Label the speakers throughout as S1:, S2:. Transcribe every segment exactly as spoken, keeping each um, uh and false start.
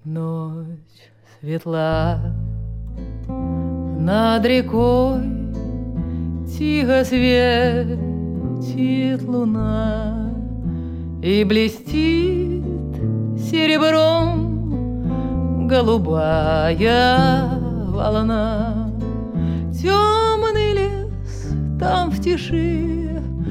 S1: Ночь светла, над рекой тихо светит луна, и блестит серебром голубая волна. Темный лес там в тиши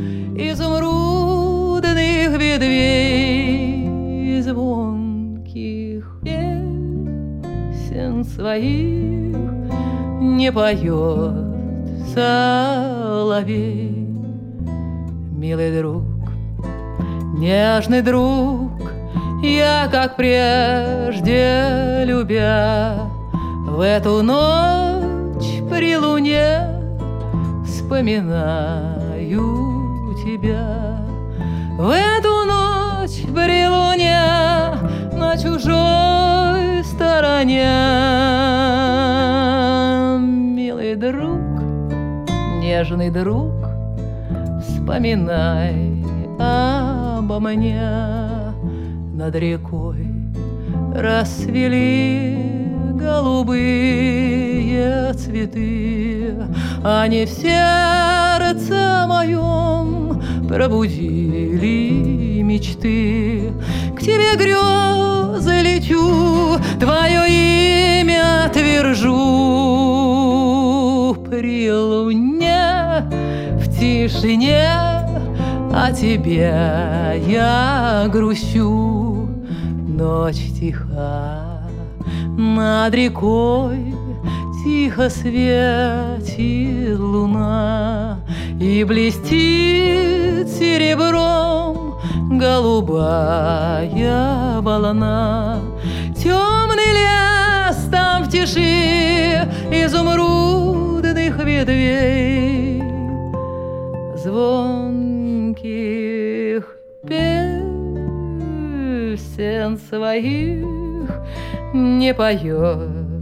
S1: изумрудных ветвей, звонких песен своих не поет соловей. Милый друг, нежный друг, я, как прежде любя, в эту ночь при луне вспоминаю тебя. В эту ночь при луне на чужой стороне. Милый друг, нежный друг, вспоминай обо мне. Над рекой расцвели голубые цветы, они в сердце моем пробудили мечты. К тебе грезы лечу, твое имя твержу. При луне в тишине о тебе я грущу. Ночь тиха, над рекой тихо светит луна, и блестит серебром голубая волна. Темный лес там в тиши изумрудных ветвей, звонких песен своих не поет